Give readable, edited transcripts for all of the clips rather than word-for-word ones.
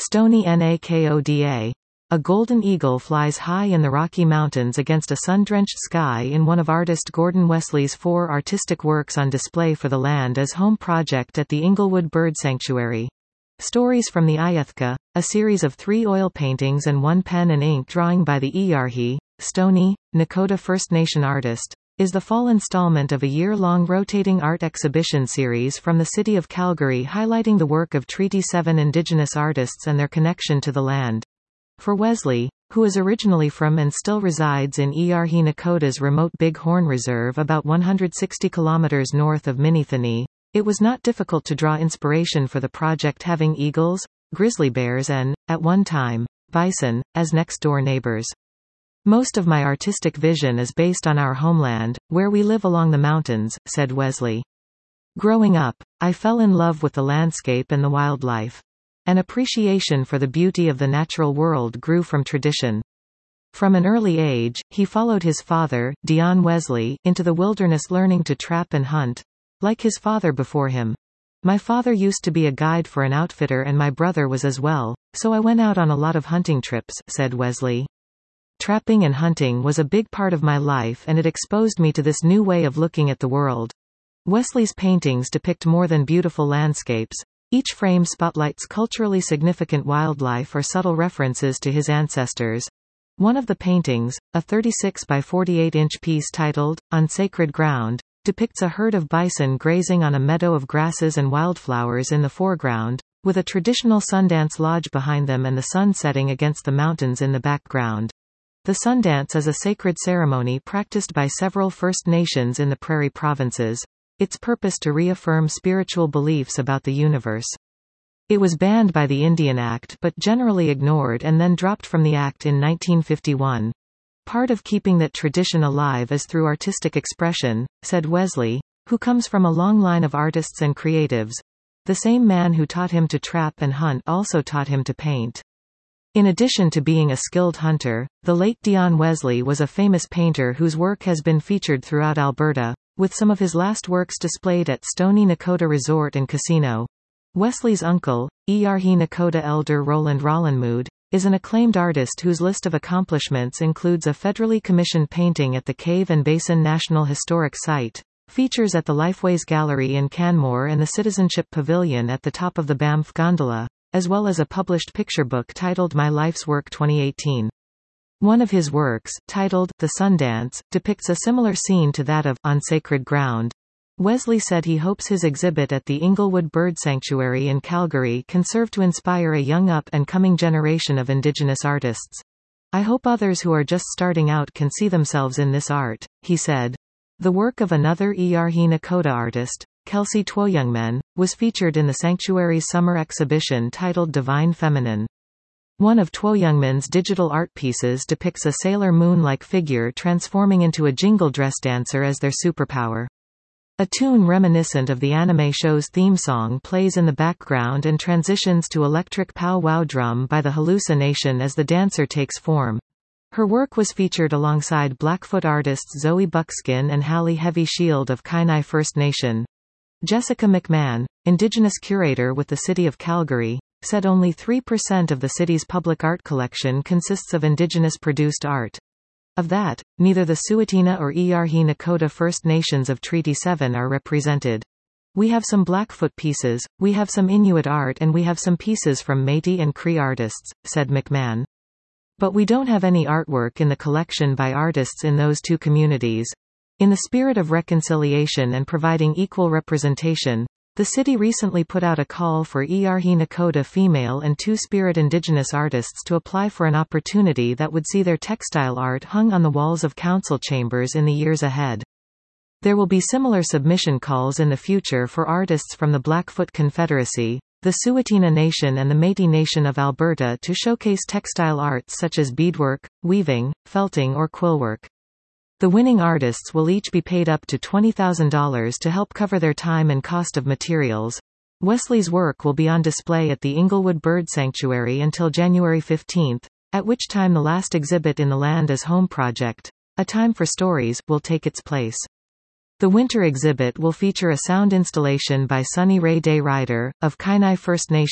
Stony Nakoda. A golden eagle flies high in the Rocky Mountains against a sun-drenched sky in one of artist Gordon Wesley's 4 artistic works on display for the Land as Home project at the Inglewood Bird Sanctuary. Stories from the Iyethka, a series of 3 oil paintings and 1 pen and ink drawing by the Iyarhi, Stony, Nakota First Nation artist, is the fall installment of a year-long rotating art exhibition series from the city of Calgary highlighting the work of Treaty 7 Indigenous artists and their connection to the land. For Wesley, who is originally from and still resides in Iyarhi Nakota's remote Big Horn Reserve about 160 kilometers north of Minithini, it was not difficult to draw inspiration for the project having eagles, grizzly bears and, at one time, bison, as next-door neighbors. Most of my artistic vision is based on our homeland, where we live along the mountains, said Wesley. Growing up, I fell in love with the landscape and the wildlife. An appreciation for the beauty of the natural world grew from tradition. From an early age, he followed his father, Dion Wesley, into the wilderness learning to trap and hunt, like his father before him. My father used to be a guide for an outfitter and my brother was as well, so I went out on a lot of hunting trips, said Wesley. Trapping and hunting was a big part of my life and it exposed me to this new way of looking at the world. Wesley's paintings depict more than beautiful landscapes. Each frame spotlights culturally significant wildlife or subtle references to his ancestors. One of the paintings, a 36 by 48-inch piece titled, On Sacred Ground, depicts a herd of bison grazing on a meadow of grasses and wildflowers in the foreground, with a traditional Sundance Lodge behind them and the sun setting against the mountains in the background. The Sundance is a sacred ceremony practiced by several First Nations in the Prairie Provinces. Its purpose to reaffirm spiritual beliefs about the universe. It was banned by the Indian Act but generally ignored and then dropped from the Act in 1951. Part of keeping that tradition alive is through artistic expression, said Wesley, who comes from a long line of artists and creatives. The same man who taught him to trap and hunt also taught him to paint. In addition to being a skilled hunter, the late Dion Wesley was a famous painter whose work has been featured throughout Alberta, with some of his last works displayed at Stony Nakota Resort and Casino. Wesley's uncle, Iyarhi Nakota elder Roland Rollinmood, is an acclaimed artist whose list of accomplishments includes a federally commissioned painting at the Cave and Basin National Historic Site, features at the Lifeways Gallery in Canmore and the Citizenship Pavilion at the top of the Banff Gondola, as well as a published picture book titled My Life's Work 2018. One of his works, titled The Sundance, depicts a similar scene to that of On Sacred Ground. Wesley said he hopes his exhibit at the Inglewood Bird Sanctuary in Calgary can serve to inspire a young up-and-coming generation of Indigenous artists. I hope others who are just starting out can see themselves in this art, he said. The work of another Iyarhi Nakota artist, Kelsey Twoyoungmen, was featured in the sanctuary's summer exhibition titled Divine Feminine. One of Twoyoungmen's digital art pieces depicts a Sailor Moon-like figure transforming into a jingle dress dancer as their superpower. A tune reminiscent of the anime show's theme song plays in the background and transitions to electric pow-wow drum by the Halusa Nation as the dancer takes form. Her work was featured alongside Blackfoot artists Zoe Buckskin and Hallie Heavy Shield of Kainai First Nation. Jessica McMahon, Indigenous curator with the City of Calgary, said only 3% of the city's public art collection consists of Indigenous-produced art. Of that, neither the Tsuut'ina or Iyarhi Nakota First Nations of Treaty 7 are represented. We have some Blackfoot pieces, we have some Inuit art and we have some pieces from Métis and Cree artists, said McMahon. But we don't have any artwork in the collection by artists in those two communities. In the spirit of reconciliation and providing equal representation, the city recently put out a call for Iyarhi Nakota female and Two-Spirit Indigenous artists to apply for an opportunity that would see their textile art hung on the walls of council chambers in the years ahead. There will be similar submission calls in the future for artists from the Blackfoot Confederacy, the Tsuut'ina Nation and the Métis Nation of Alberta to showcase textile arts such as beadwork, weaving, felting or quillwork. The winning artists will each be paid up to $20,000 to help cover their time and cost of materials. Wesley's work will be on display at the Inglewood Bird Sanctuary until January 15, at which time the last exhibit in the Land as Home project, A Time for Stories, will take its place. The winter exhibit will feature a sound installation by Sunny Ray Day Ryder, of Kainai First Nation,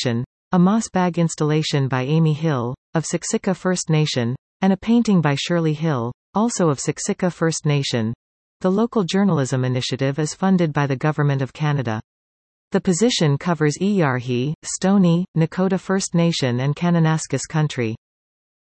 a moss bag installation by Amy Hill, of Siksika First Nation, and a painting by Shirley Hill, also of Siksika First Nation. The local journalism initiative is funded by the Government of Canada. The position covers Iyarhi, Stoney, Nakota First Nation and Kananaskis Country.